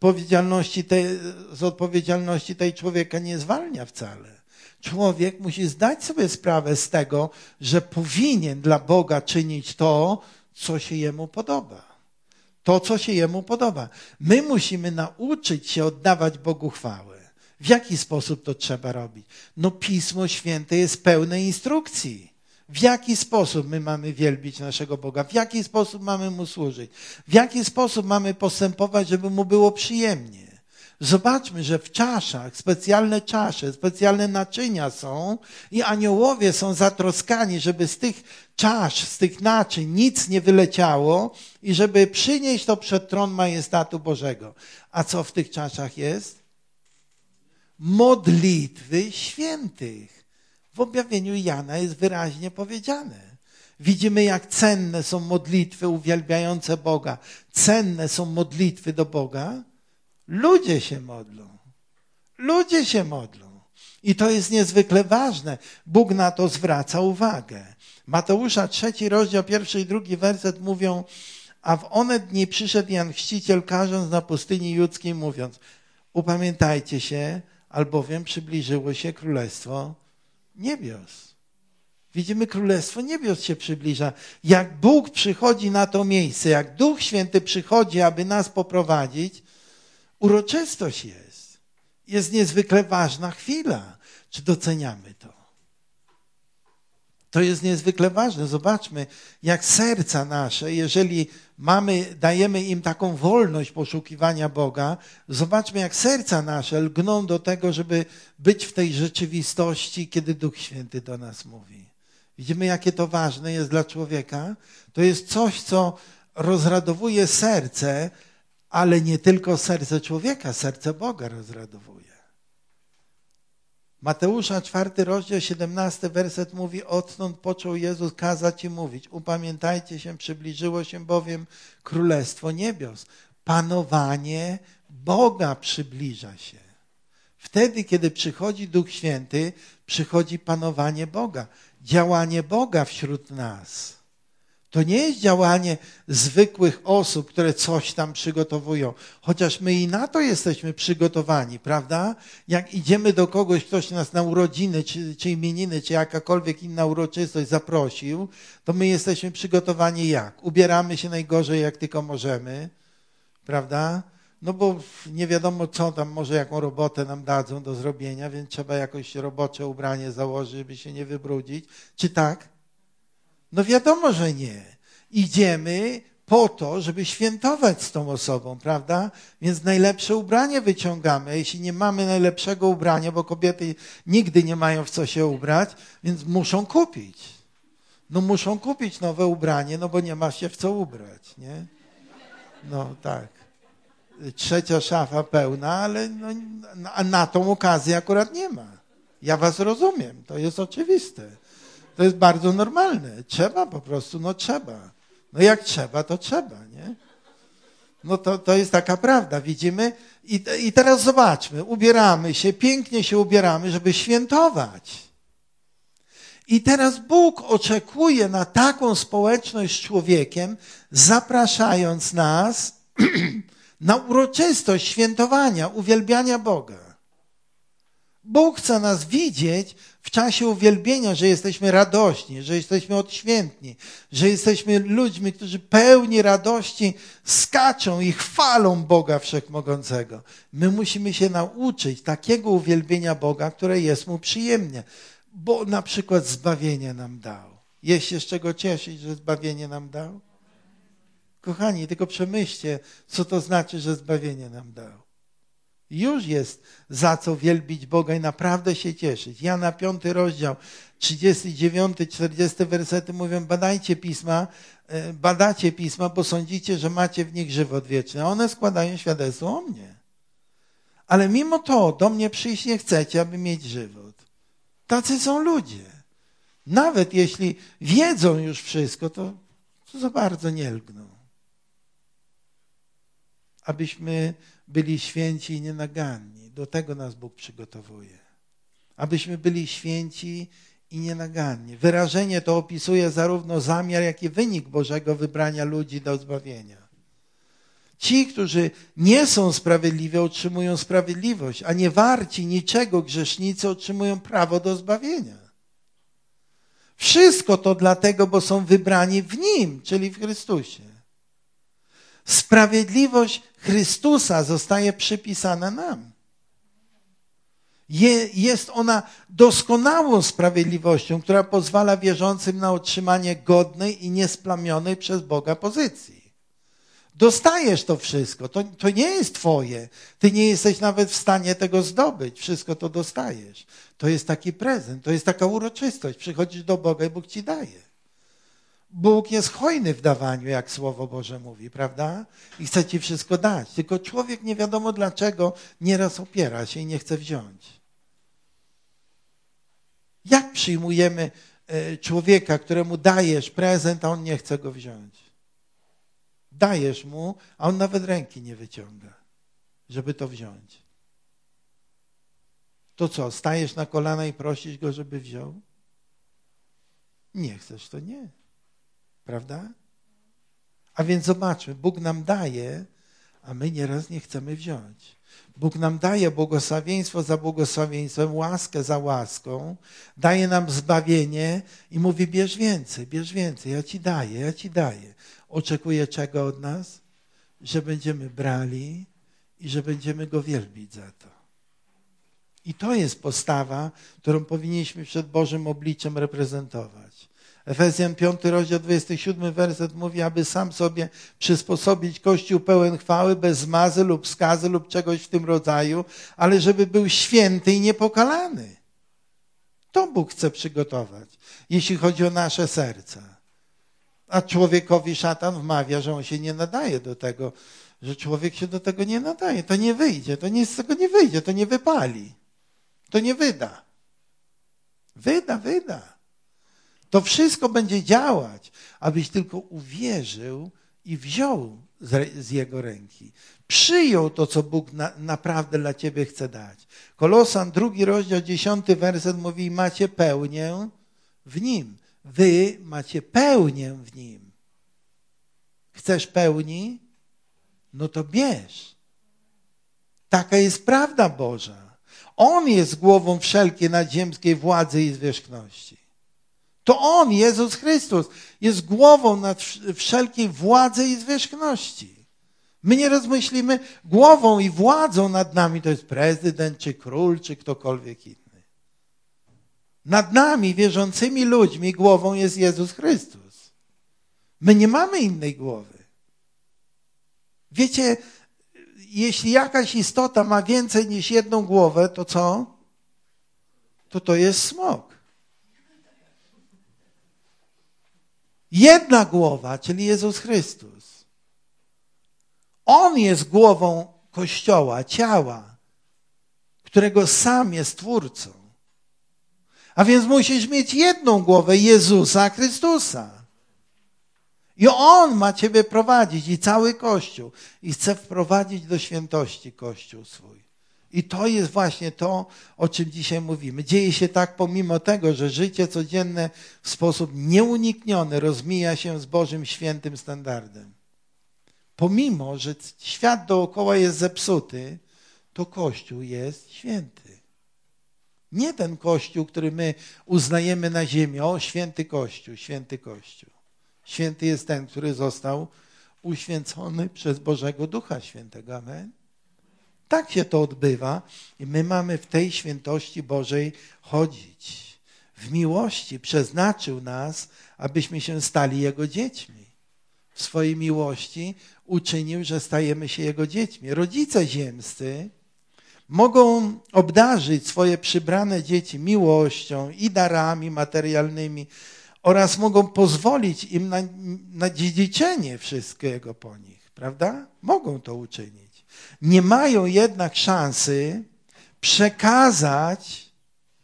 z odpowiedzialności tej człowieka nie zwalnia wcale. Człowiek musi zdać sobie sprawę z tego, że powinien dla Boga czynić to, co się Jemu podoba. To, co się Jemu podoba. My musimy nauczyć się oddawać Bogu chwałę. W jaki sposób to trzeba robić? No Pismo Święte jest pełne instrukcji. W jaki sposób my mamy wielbić naszego Boga? W jaki sposób mamy Mu służyć? W jaki sposób mamy postępować, żeby Mu było przyjemnie? Zobaczmy, że w czaszach, specjalne czasze, specjalne naczynia są i aniołowie są zatroskani, żeby z tych czasz, z tych naczyń nic nie wyleciało i żeby przynieść to przed tron majestatu Bożego. A co w tych czaszach jest? Modlitwy świętych. W objawieniu Jana jest wyraźnie powiedziane. Widzimy, jak cenne są modlitwy uwielbiające Boga. Cenne są modlitwy do Boga. Ludzie się modlą. Ludzie się modlą. I to jest niezwykle ważne. Bóg na to zwraca uwagę. Mateusza 3 rozdział 1 i 2 werset mówią: a w one dni przyszedł Jan Chrzciciel, karząc na pustyni judzkiej, mówiąc: upamiętajcie się, albowiem przybliżyło się Królestwo Niebios. Widzimy, Królestwo Niebios się przybliża. Jak Bóg przychodzi na to miejsce, jak Duch Święty przychodzi, aby nas poprowadzić, uroczystość jest. Jest niezwykle ważna chwila. Czy doceniamy to? To jest niezwykle ważne. Zobaczmy, jak serca nasze, jeżeli dajemy im taką wolność poszukiwania Boga, zobaczmy, jak serca nasze lgną do tego, żeby być w tej rzeczywistości, kiedy Duch Święty do nas mówi. Widzimy, jakie to ważne jest dla człowieka? To jest coś, co rozradowuje serce, ale nie tylko serce człowieka, serce Boga rozradowuje. Mateusza 4 rozdział 17 werset mówi: odtąd począł Jezus kazać i mówić: upamiętajcie się, przybliżyło się bowiem Królestwo Niebios. Panowanie Boga przybliża się. Wtedy, kiedy przychodzi Duch Święty, przychodzi panowanie Boga, działanie Boga wśród nas. To nie jest działanie zwykłych osób, które coś tam przygotowują. Chociaż my i na to jesteśmy przygotowani, prawda? Jak idziemy do kogoś, ktoś nas na urodziny, czy imieniny, czy jakakolwiek inna uroczystość zaprosił, to my jesteśmy przygotowani jak? Ubieramy się najgorzej, jak tylko możemy, prawda? No bo nie wiadomo co tam, może jaką robotę nam dadzą do zrobienia, więc trzeba jakoś robocze ubranie założyć, żeby się nie wybrudzić. Czy tak? No wiadomo, że nie. idziemy po to, żeby świętować z tą osobą, prawda? Więc najlepsze ubranie wyciągamy. Jeśli nie mamy najlepszego ubrania, bo kobiety nigdy nie mają w co się ubrać, więc muszą kupić. No muszą kupić nowe ubranie, no bo nie ma się w co ubrać, nie? No tak. Trzecia szafa pełna, ale no, na tą okazję akurat nie ma. Ja was rozumiem, to jest oczywiste. To jest bardzo normalne. Trzeba po prostu, no trzeba. No jak trzeba, to trzeba, nie? No to jest taka prawda, widzimy? I teraz zobaczmy, ubieramy się, pięknie się ubieramy, żeby świętować. I teraz Bóg oczekuje na taką społeczność z człowiekiem, zapraszając nas na uroczystość świętowania, uwielbiania Boga. Bóg chce nas widzieć w czasie uwielbienia, że jesteśmy radośni, że jesteśmy odświętni, że jesteśmy ludźmi, którzy pełni radości skaczą i chwalą Boga Wszechmogącego. My musimy się nauczyć takiego uwielbienia Boga, które jest Mu przyjemne, bo na przykład zbawienie nam dał. Jest się z czego cieszyć, że zbawienie nam dał? Kochani, tylko przemyślcie, co to znaczy, że zbawienie nam dał. Już jest za co wielbić Boga i naprawdę się cieszyć. Jana 5 rozdział, 39, 40 wersety mówią, badacie pisma, bo sądzicie, że macie w nich żywot wieczny. A one składają świadectwo o mnie. Ale mimo to do mnie przyjść nie chcecie, aby mieć żywot. Tacy są ludzie. Nawet jeśli wiedzą już wszystko, to za bardzo nie lgną. Abyśmy byli święci i nienaganni. Do tego nas Bóg przygotowuje. Abyśmy byli święci i nienaganni. Wyrażenie to opisuje zarówno zamiar, jak i wynik Bożego wybrania ludzi do zbawienia. Ci, którzy nie są sprawiedliwi, otrzymują sprawiedliwość, a nie warci niczego grzesznicy otrzymują prawo do zbawienia. Wszystko to dlatego, bo są wybrani w Nim, czyli w Chrystusie. Sprawiedliwość Chrystusa zostaje przypisana nam. Jest ona doskonałą sprawiedliwością, która pozwala wierzącym na otrzymanie godnej i niesplamionej przez Boga pozycji. Dostajesz to wszystko, to nie jest twoje. Ty nie jesteś nawet w stanie tego zdobyć. Wszystko to dostajesz. To jest taki prezent, to jest taka uroczystość. Przychodzisz do Boga i Bóg ci daje. Bóg jest hojny w dawaniu, jak Słowo Boże mówi, prawda? I chce ci wszystko dać. Tylko człowiek nie wiadomo dlaczego nieraz opiera się i nie chce wziąć. Jak przyjmujemy człowieka, któremu dajesz prezent, a on nie chce go wziąć? Dajesz mu, a on nawet ręki nie wyciąga, żeby to wziąć. To co, stajesz na kolana i prosisz go, żeby wziął? Nie chcesz, to nie. Prawda? A więc zobaczmy, Bóg nam daje, a my nieraz nie chcemy wziąć. Bóg nam daje błogosławieństwo za błogosławieństwem, łaskę za łaską, daje nam zbawienie i mówi bierz więcej, ja ci daję. Oczekuje czego od nas? Że będziemy brali i że będziemy Go wielbić za to. I to jest postawa, którą powinniśmy przed Bożym obliczem reprezentować. Efezjan 5 rozdział 27 werset mówi, aby sam sobie przysposobić Kościół pełen chwały, bez zmazy lub skazy lub czegoś w tym rodzaju, ale żeby był święty i niepokalany. To Bóg chce przygotować, jeśli chodzi o nasze serca. A człowiekowi szatan wmawia, że on się nie nadaje do tego, że człowiek się do tego nie nadaje. To nie wyjdzie, to nic z tego nie wyjdzie, to nie wypali, to nie wyda. Wyda. To wszystko będzie działać, abyś tylko uwierzył i wziął z Jego ręki. Przyjął to, co Bóg naprawdę dla ciebie chce dać. Kolosan 2 rozdział 10 werset mówi, macie pełnię w Nim. Wy macie pełnię w Nim. Chcesz pełni? No to bierz. Taka jest prawda Boża. On jest głową wszelkiej nadziemskiej władzy i zwierzchności. To On, Jezus Chrystus, jest głową nad wszelkiej władzy i zwierzchności. My nieraz myślimy, głową i władzą nad nami to jest prezydent, czy król, czy ktokolwiek inny. Nad nami, wierzącymi ludźmi, głową jest Jezus Chrystus. My nie mamy innej głowy. Wiecie, jeśli jakaś istota ma więcej niż jedną głowę, to co? To jest smok. Jedna głowa, czyli Jezus Chrystus. On jest głową Kościoła, ciała, którego sam jest Twórcą. A więc musisz mieć jedną głowę, Jezusa Chrystusa. I On ma ciebie prowadzić i cały Kościół. I chce wprowadzić do świętości Kościół swój. I to jest właśnie to, o czym dzisiaj mówimy. Dzieje się tak pomimo tego, że życie codzienne w sposób nieunikniony rozmija się z Bożym świętym standardem. Pomimo, że świat dookoła jest zepsuty, to Kościół jest święty. Nie ten Kościół, który my uznajemy na ziemi. O, święty Kościół, święty Kościół. Święty jest ten, który został uświęcony przez Bożego Ducha Świętego. Amen. Tak się to odbywa i my mamy w tej świętości Bożej chodzić. W miłości przeznaczył nas, abyśmy się stali Jego dziećmi. W swojej miłości uczynił, że stajemy się Jego dziećmi. Rodzice ziemscy mogą obdarzyć swoje przybrane dzieci miłością i darami materialnymi oraz mogą pozwolić im na dziedziczenie wszystkiego po nich, prawda? Mogą to uczynić. Nie mają jednak szansy przekazać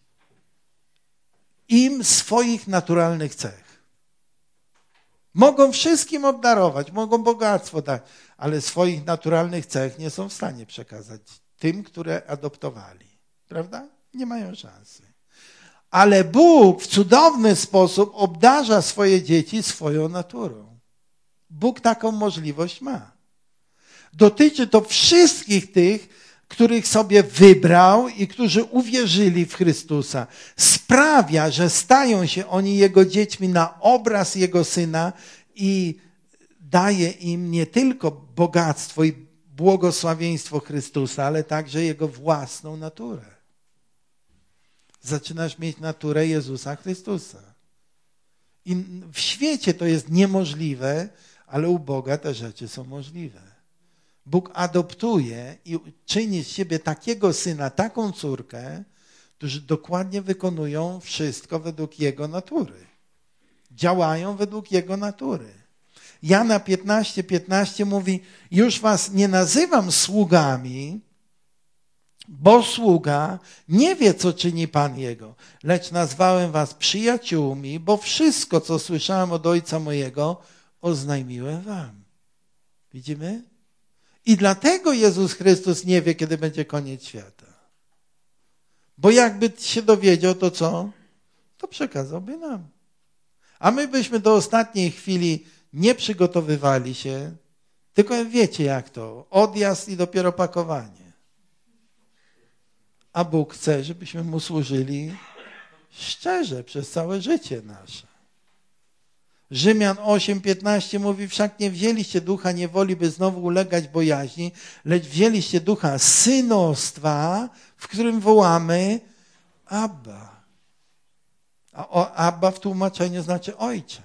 im swoich naturalnych cech. Mogą wszystkim obdarować, mogą bogactwo dać, ale swoich naturalnych cech nie są w stanie przekazać tym, które adoptowali. Prawda? Nie mają szansy. Ale Bóg w cudowny sposób obdarza swoje dzieci swoją naturą. Bóg taką możliwość ma. Dotyczy to wszystkich tych, których sobie wybrał i którzy uwierzyli w Chrystusa. Sprawia, że stają się oni Jego dziećmi na obraz Jego Syna i daje im nie tylko bogactwo i błogosławieństwo Chrystusa, ale także Jego własną naturę. Zaczynasz mieć naturę Jezusa Chrystusa. I w świecie to jest niemożliwe, ale u Boga te rzeczy są możliwe. Bóg adoptuje i czyni z siebie takiego syna, taką córkę, którzy dokładnie wykonują wszystko według Jego natury. Działają według Jego natury. Jana 15:15 mówi, już was nie nazywam sługami, bo sługa nie wie, co czyni Pan Jego, lecz nazwałem was przyjaciółmi, bo wszystko, co słyszałem od Ojca mojego, oznajmiłem wam. Widzimy? I dlatego Jezus Chrystus nie wie, kiedy będzie koniec świata. Bo jakby się dowiedział, to co? To przekazałby nam. A my byśmy do ostatniej chwili nie przygotowywali się, tylko wiecie jak to, odjazd i dopiero pakowanie. A Bóg chce, żebyśmy Mu służyli szczerze przez całe życie nasze. Rzymian 8:15 mówi, wszak nie wzięliście ducha niewoli, by znowu ulegać bojaźni, lecz wzięliście ducha synostwa, w którym wołamy Abba. A Abba w tłumaczeniu znaczy ojcze.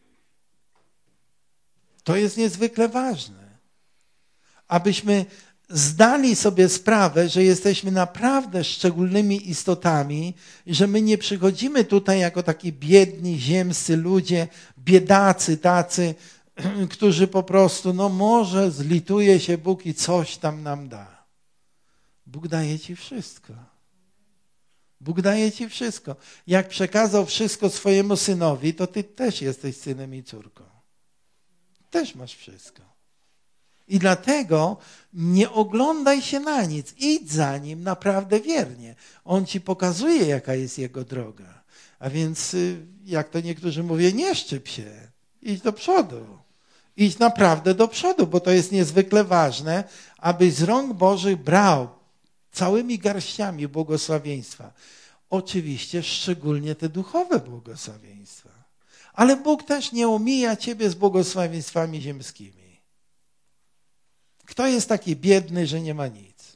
To jest niezwykle ważne, abyśmy zdali sobie sprawę, że jesteśmy naprawdę szczególnymi istotami i że my nie przychodzimy tutaj jako taki biedni, ziemscy ludzie, biedacy tacy, którzy po prostu, no może zlituje się Bóg i coś tam nam da. Bóg daje ci wszystko. Bóg daje ci wszystko. Jak przekazał wszystko swojemu synowi, to ty też jesteś synem i córką. Też masz wszystko. I dlatego nie oglądaj się na nic. Idź za Nim naprawdę wiernie. On ci pokazuje, jaka jest Jego droga. A więc, jak to niektórzy mówią, nie szczyp się. Idź do przodu. Idź naprawdę do przodu, bo to jest niezwykle ważne, abyś z rąk Bożych brał całymi garściami błogosławieństwa. Oczywiście szczególnie te duchowe błogosławieństwa. Ale Bóg też nie omija ciebie z błogosławieństwami ziemskimi. Kto jest taki biedny, że nie ma nic?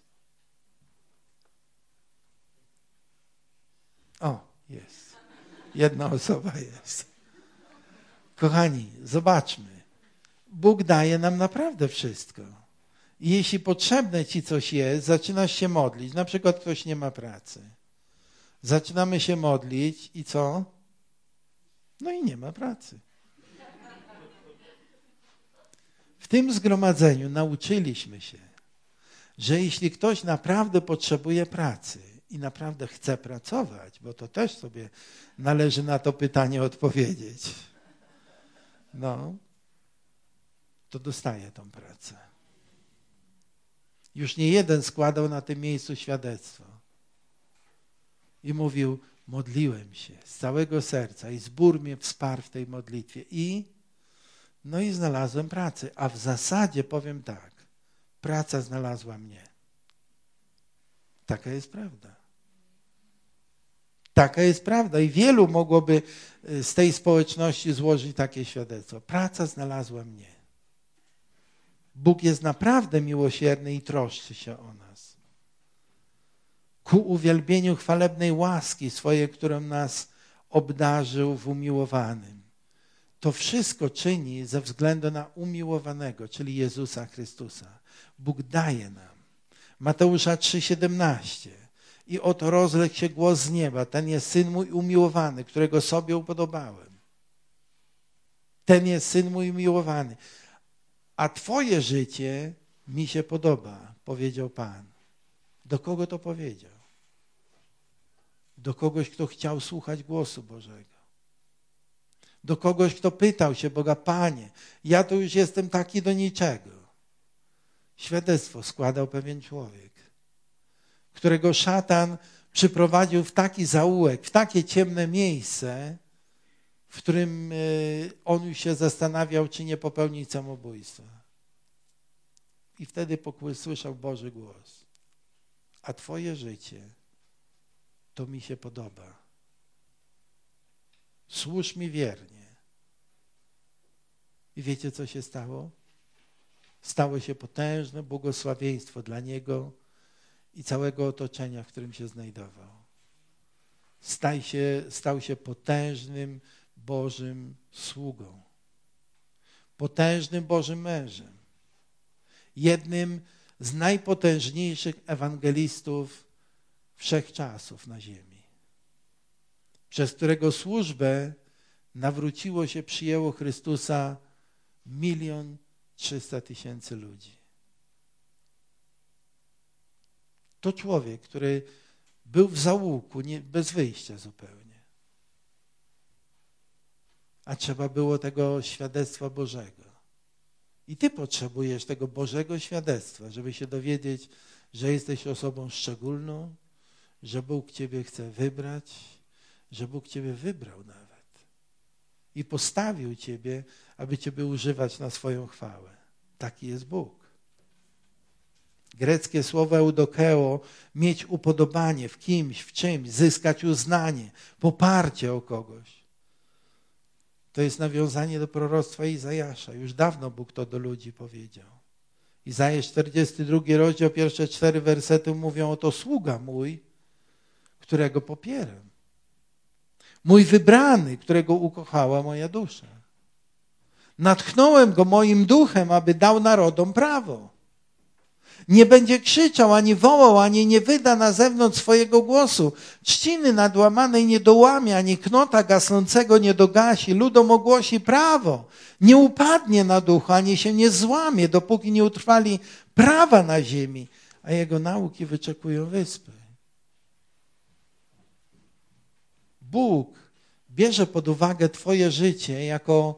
O, jest. Jedna osoba jest. Kochani, zobaczmy. Bóg daje nam naprawdę wszystko. I jeśli potrzebne ci coś jest, zaczynasz się modlić. Na przykład ktoś nie ma pracy. Zaczynamy się modlić i co? No i nie ma pracy. W tym zgromadzeniu nauczyliśmy się, że jeśli ktoś naprawdę potrzebuje pracy i naprawdę chce pracować, bo to też sobie należy na to pytanie odpowiedzieć, no, to dostaje tą pracę. Już nie jeden składał na tym miejscu świadectwo i mówił, modliłem się z całego serca i zbór mnie wsparł w tej modlitwie i znalazłem pracę. A w zasadzie powiem tak, praca znalazła mnie. Taka jest prawda. Taka jest prawda i wielu mogłoby z tej społeczności złożyć takie świadectwo. Praca znalazła mnie. Bóg jest naprawdę miłosierny i troszczy się o nas. Ku uwielbieniu chwalebnej łaski swojej, którą nas obdarzył w umiłowanym. To wszystko czyni ze względu na umiłowanego, czyli Jezusa Chrystusa. Bóg daje nam. Mateusza 3,17. I oto rozległ się głos z nieba. Ten jest Syn mój umiłowany, którego sobie upodobałem. Ten jest Syn mój umiłowany. A Twoje życie mi się podoba, powiedział Pan. Do kogo to powiedział? Do kogoś, kto chciał słuchać głosu Bożego. Do kogoś, kto pytał się Boga, Panie, ja to już jestem taki do niczego. Świadectwo składał pewien człowiek, którego szatan przyprowadził w taki zaułek, w takie ciemne miejsce, w którym on już się zastanawiał, czy nie popełnić samobójstwa. I wtedy słyszał Boży głos. A Twoje życie, to mi się podoba. Służ mi wiernie. I wiecie, co się stało? Stało się potężne błogosławieństwo dla niego i całego otoczenia, w którym się znajdował. Stał się potężnym Bożym sługą. Potężnym Bożym mężem. Jednym z najpotężniejszych ewangelistów wszechczasów na ziemi. Przez którego służbę nawróciło się, przyjęło Chrystusa 1 300 000 ludzi. To człowiek, który był w zaułku, bez wyjścia zupełnie. A trzeba było tego świadectwa Bożego. I ty potrzebujesz tego Bożego świadectwa, żeby się dowiedzieć, że jesteś osobą szczególną, że Bóg ciebie chce wybrać, że Bóg ciebie wybrał nawet. I postawił ciebie, aby ciebie używać na swoją chwałę. Taki jest Bóg. Greckie słowo eudokeo, mieć upodobanie w kimś, w czymś, zyskać uznanie, poparcie o kogoś. To jest nawiązanie do proroctwa Izajasza. Już dawno Bóg to do ludzi powiedział. Izajasz 42 rozdział, pierwsze 4 wersety mówią, oto sługa mój, którego popieram. Mój wybrany, którego ukochała moja dusza. Natchnąłem go moim duchem, aby dał narodom prawo. Nie będzie krzyczał, ani wołał, ani nie wyda na zewnątrz swojego głosu. Trzciny nadłamanej nie dołamie, ani knota gasnącego nie dogasi. Ludom ogłosi prawo. Nie upadnie na duchu, ani się nie złamie, dopóki nie utrwali prawa na ziemi, a jego nauki wyczekują wyspy. Bóg bierze pod uwagę twoje życie jako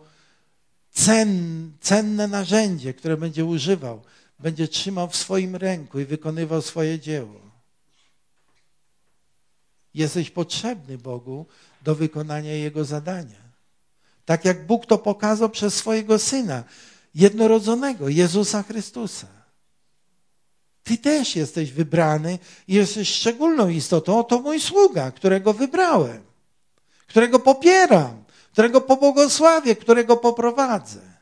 cenne narzędzie, które będzie używał. Będzie trzymał w swoim ręku i wykonywał swoje dzieło. Jesteś potrzebny Bogu do wykonania Jego zadania. Tak jak Bóg to pokazał przez swojego Syna, jednorodzonego, Jezusa Chrystusa. Ty też jesteś wybrany i jesteś szczególną istotą. Oto mój sługa, którego wybrałem, którego popieram, którego pobłogosławię, którego poprowadzę.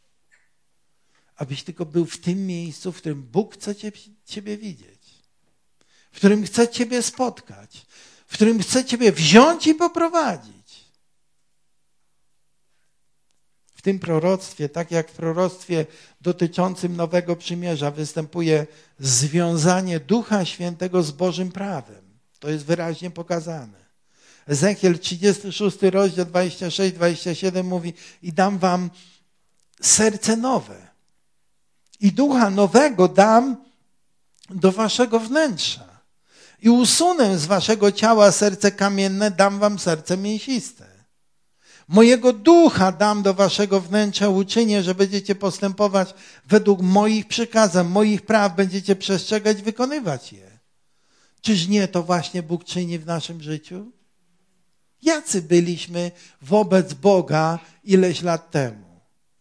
Abyś tylko był w tym miejscu, w którym Bóg chce ciebie widzieć, w którym chce ciebie spotkać, w którym chce ciebie wziąć i poprowadzić. w tym proroctwie, tak jak w proroctwie dotyczącym Nowego Przymierza, występuje związanie Ducha Świętego z Bożym prawem. To jest wyraźnie pokazane. Ezechiel 36, rozdział 26-27 mówi: i dam wam serce nowe. I ducha nowego dam do waszego wnętrza. I usunę z waszego ciała serce kamienne, dam wam serce mięsiste. Mojego ducha dam do waszego wnętrza, uczynię, że będziecie postępować według moich przykazań, moich praw, będziecie przestrzegać, wykonywać je. Czyż nie to właśnie Bóg czyni w naszym życiu? Jacy byliśmy wobec Boga ileś lat temu?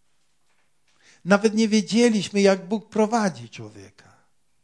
Nawet nie wiedzieliśmy, jak Bóg prowadzi człowieka.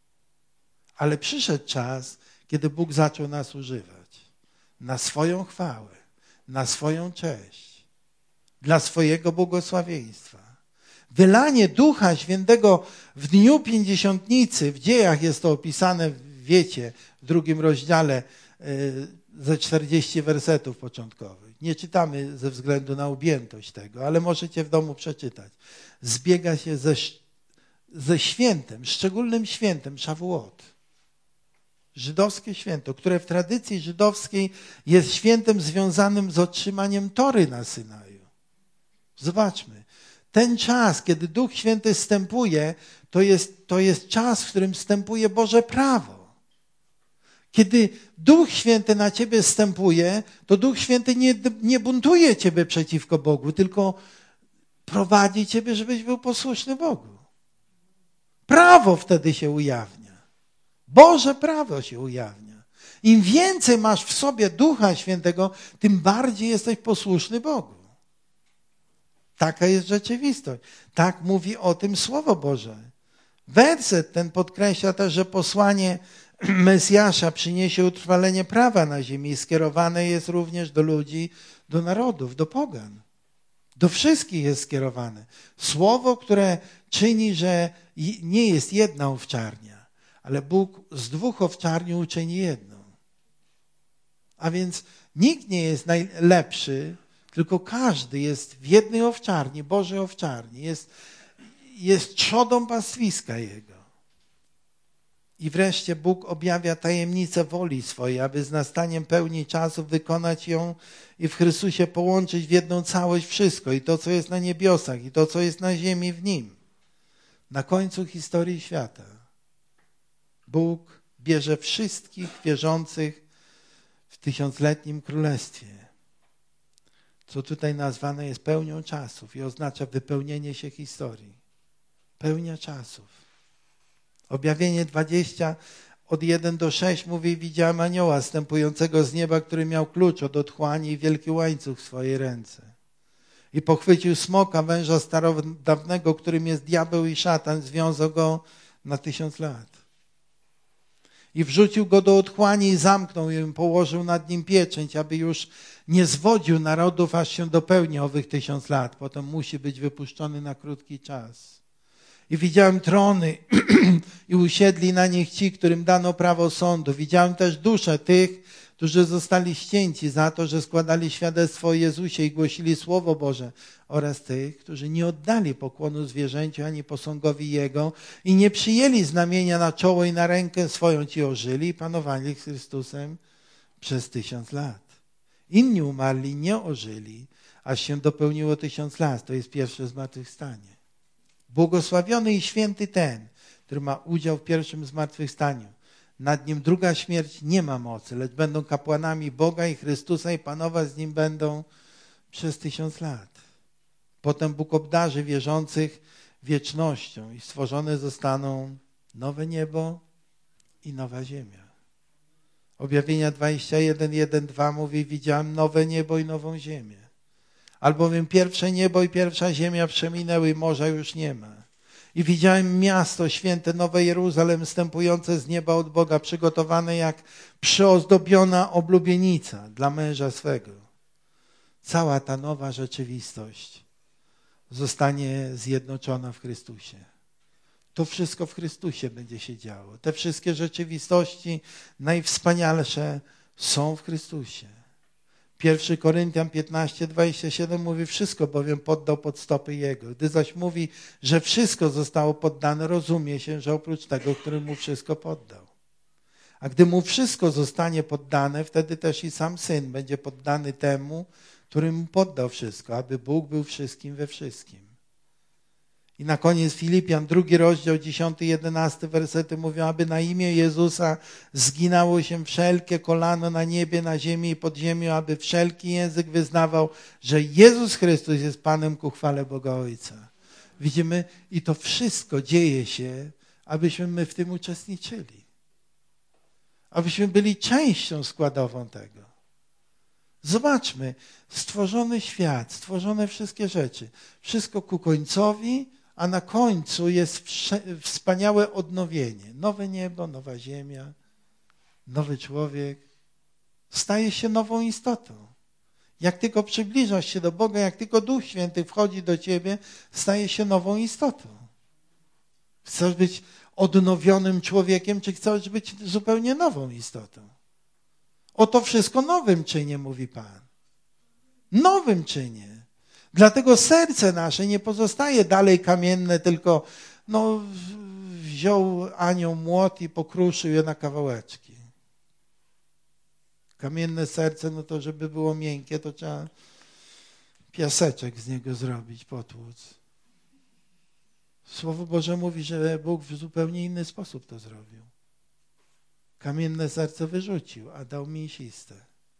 Ale przyszedł czas, kiedy Bóg zaczął nas używać na swoją chwałę, na swoją cześć, dla swojego błogosławieństwa. Wylanie Ducha Świętego w dniu Pięćdziesiątnicy, w Dziejach jest to opisane, wiecie, w 2 rozdziale ze 40 wersetów początkowych. Nie czytamy ze względu na objętość tego, ale możecie w domu przeczytać. Zbiega się ze świętem, szczególnym świętem Szawuot. Żydowskie święto, które w tradycji żydowskiej jest świętem związanym z otrzymaniem Tory na Synaju. Zobaczmy, ten czas, kiedy Duch Święty zstępuje, to jest czas, w którym wstępuje Boże prawo. Kiedy Duch Święty na ciebie zstępuje, to Duch Święty nie buntuje ciebie przeciwko Bogu, tylko prowadzi ciebie, żebyś był posłuszny Bogu. Prawo wtedy się ujawnia. Boże prawo się ujawnia. Im więcej masz w sobie Ducha Świętego, tym bardziej jesteś posłuszny Bogu. Taka jest rzeczywistość. Tak mówi o tym Słowo Boże. Werset ten podkreśla też, że posłanie Mesjasza przyniesie utrwalenie prawa na ziemi i skierowane jest również do ludzi, do narodów, do pogan. Do wszystkich jest skierowane. Słowo, które czyni, że nie jest jedna owczarnia, ale Bóg z 2 owczarni uczyni jedną. A więc nikt nie jest najlepszy, tylko każdy jest w jednej owczarni, Bożej owczarni. Jest trzodą pastwiska Jego. I wreszcie Bóg objawia tajemnicę woli swojej, aby z nastaniem pełni czasów wykonać ją i w Chrystusie połączyć w jedną całość wszystko, i to, co jest na niebiosach, i to, co jest na ziemi w Nim. Na końcu historii świata Bóg bierze wszystkich wierzących w 1000-letnim królestwie, co tutaj nazwane jest pełnią czasów i oznacza wypełnienie się historii. Pełnia czasów. Objawienie 20 od 1 do 6 mówi: widziałem anioła zstępującego z nieba, który miał klucz od otchłani i wielki łańcuch w swojej ręce. I pochwycił smoka, węża starodawnego, którym jest diabeł i szatan, związał go na 1000 lat. I wrzucił go do otchłani i zamknął ją, położył nad nim pieczęć, aby już nie zwodził narodów, aż się dopełni owych 1000 lat. Potem musi być wypuszczony na krótki czas. I widziałem trony i usiedli na nich ci, którym dano prawo sądu. Widziałem też dusze tych, którzy zostali ścięci za to, że składali świadectwo o Jezusie i głosili Słowo Boże, oraz tych, którzy nie oddali pokłonu zwierzęciu ani posągowi Jego i nie przyjęli znamienia na czoło i na rękę swoją, ci ożyli i panowali z Chrystusem przez 1000 lat. Inni umarli, nie ożyli, aż się dopełniło 1000 lat. To jest pierwsze zmartwychwstanie. Błogosławiony i święty ten, który ma udział w pierwszym zmartwychwstaniu. Nad nim druga śmierć nie ma mocy, lecz będą kapłanami Boga i Chrystusa i panować z Nim będą przez 1000 lat. Potem Bóg obdarzy wierzących wiecznością i stworzone zostaną nowe niebo i nowa ziemia. Objawienia 21, 1, 2 mówi: widziałem nowe niebo i nową ziemię. Albowiem pierwsze niebo i pierwsza ziemia przeminęły i morza już nie ma. I widziałem miasto święte, Nowe Jeruzalem, wstępujące z nieba od Boga, przygotowane jak przyozdobiona oblubienica dla męża swego. Cała ta nowa rzeczywistość zostanie zjednoczona w Chrystusie. To wszystko w Chrystusie będzie się działo. Te wszystkie rzeczywistości najwspanialsze są w Chrystusie. 1 Koryntian 15:27 mówi, wszystko bowiem poddał pod stopy Jego. Gdy zaś mówi, że wszystko zostało poddane, rozumie się, że oprócz tego, który mu wszystko poddał. A gdy mu wszystko zostanie poddane, wtedy też i sam Syn będzie poddany temu, który mu poddał wszystko, aby Bóg był wszystkim we wszystkim. I na koniec Filipian, 2 rozdział, 10-11 wersety mówią, aby na imię Jezusa zginało się wszelkie kolano na niebie, na ziemi i pod ziemią, aby wszelki język wyznawał, że Jezus Chrystus jest Panem ku chwale Boga Ojca. Widzimy? I to wszystko dzieje się, abyśmy my w tym uczestniczyli. Abyśmy byli częścią składową tego. Zobaczmy, stworzony świat, stworzone wszystkie rzeczy, wszystko ku końcowi, a na końcu jest wspaniałe odnowienie. Nowe niebo, nowa ziemia, nowy człowiek. Staje się nową istotą. Jak tylko przybliżasz się do Boga, jak tylko Duch Święty wchodzi do ciebie, staje się nową istotą. Chcesz być odnowionym człowiekiem, czy chcesz być zupełnie nową istotą? Oto wszystko nowym czynię, mówi Pan. Nowym czynię. Dlatego serce nasze nie pozostaje dalej kamienne, tylko wziął anioł młot i pokruszył je na kawałeczki. Kamienne serce, to żeby było miękkie, to trzeba piaseczek z niego zrobić, potłuc. Słowo Boże mówi, że Bóg w zupełnie inny sposób to zrobił. Kamienne serce wyrzucił, a dał mięsiste.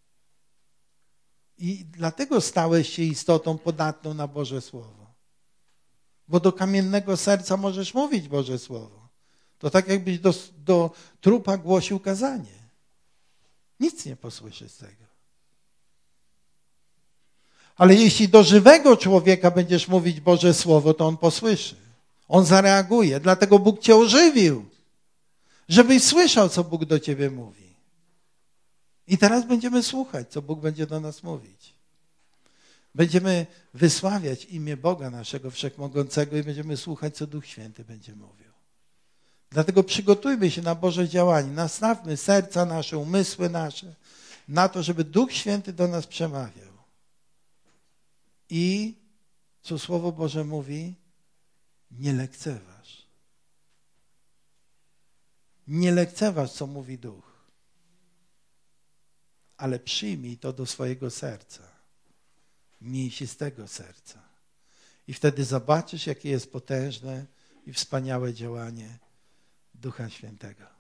I dlatego stałeś się istotą podatną na Boże Słowo. Bo do kamiennego serca możesz mówić Boże Słowo. To tak jakbyś do trupa głosił kazanie. Nic nie posłyszy z tego. Ale jeśli do żywego człowieka będziesz mówić Boże Słowo, to on posłyszy. On zareaguje. Dlatego Bóg cię ożywił. Żebyś słyszał, co Bóg do ciebie mówi. I teraz będziemy słuchać, co Bóg będzie do nas mówić. Będziemy wysławiać imię Boga naszego Wszechmogącego i będziemy słuchać, co Duch Święty będzie mówił. Dlatego przygotujmy się na Boże działanie. Nastawmy serca nasze, umysły nasze na to, żeby Duch Święty do nas przemawiał. I co Słowo Boże mówi? Nie lekceważ. Nie lekceważ, co mówi Duch. Ale przyjmij to do swojego serca. Mięsistego serca. I wtedy zobaczysz, jakie jest potężne i wspaniałe działanie Ducha Świętego.